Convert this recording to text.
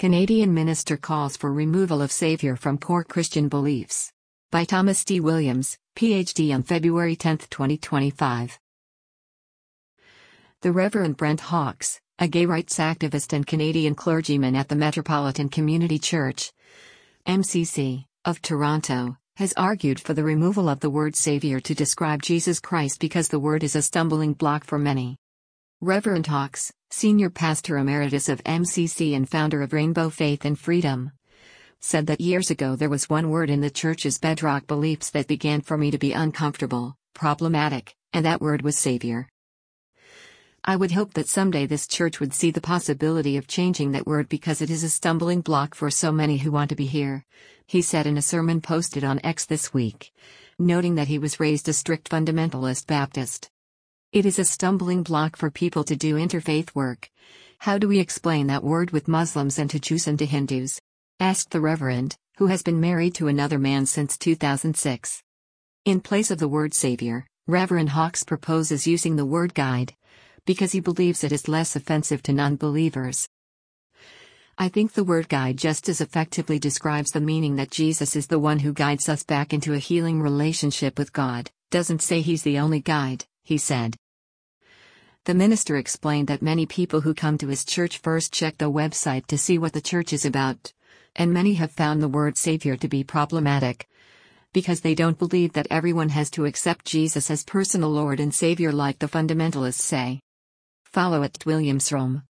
Canadian minister calls for removal of Savior from core Christian beliefs. By Thomas D. Williams, Ph.D. on February 10, 2025. The Reverend Brent Hawkes, a gay rights activist and Canadian clergyman at the Metropolitan Community Church, MCC, of Toronto, has argued for the removal of the word Savior to describe Jesus Christ because the word is a stumbling block for many. Reverend Hawkes, Senior Pastor Emeritus of MCC and founder of Rainbow Faith and Freedom, said that years ago there was one word in the church's bedrock beliefs that began for me to be uncomfortable, problematic, and that word was Savior. I would hope that someday this church would see the possibility of changing that word because it is a stumbling block for so many who want to be here, he said in a sermon posted on X this week, noting that he was raised a strict fundamentalist Baptist. It is a stumbling block for people to do interfaith work. How do we explain that word with Muslims and to Jews and to Hindus? Asked the Reverend, who has been married to another man since 2006. In place of the word Savior, Reverend Hawkes proposes using the word guide, because he believes it is less offensive to non-believers. I think the word guide just as effectively describes the meaning that Jesus is the one who guides us back into a healing relationship with God, doesn't say he's the only guide, he said. The minister explained that many people who come to his church first check the website to see what the church is about, and many have found the word Savior to be problematic, because they don't believe that everyone has to accept Jesus as personal Lord and Savior like the fundamentalists say. Follow @WilliamsRome.